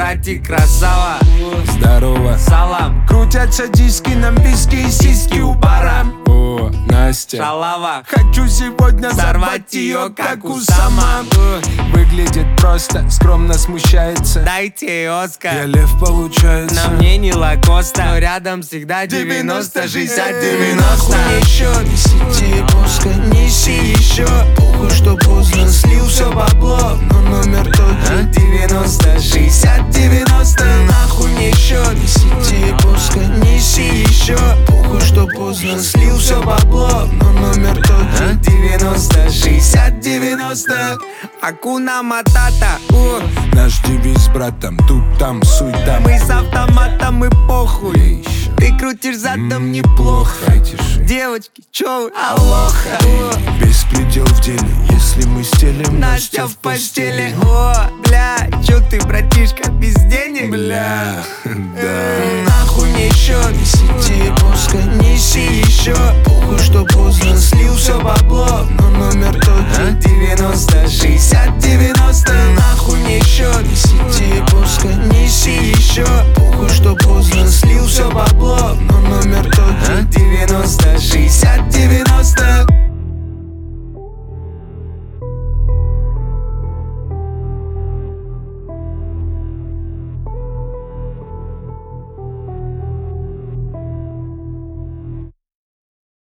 братик, красава. Здорово. Салам. Крутятся диски, нам виски и сиськи у бара. О, Настя. Шалава. Хочу сегодня Сорвать ее, как Усама. Выглядит просто, скромно смущается. Дайте Я Оскар. лев, получается. На мне не Лакоста, но рядом всегда 90, 60, 90. Нахуй еще не сиди, пускай Неси еще. похуй, что поздно слил все бабло, но номер тот же. 90, 60, 90. Нахуй мне еще не сиди, пускай Неси еще. похуй, что поздно слил все бабло, но номер тот же. 90, 60, 90. Акуна Матата. Наш девиз с братом, тут там суета. Мы с автоматом и похуй. Ты крутишь задом неплохо. Тише. Девочки, чё вы? Алоха. Беспредел в деле, если мы стелим Настя в постели. О, бля, чё ты, братишка, без денег? Бля, да. Нахуй мне еще Не сиди, пускай неси еще. похуй, что поздно слил все бабло, но номер тот же. 90, 60, 90.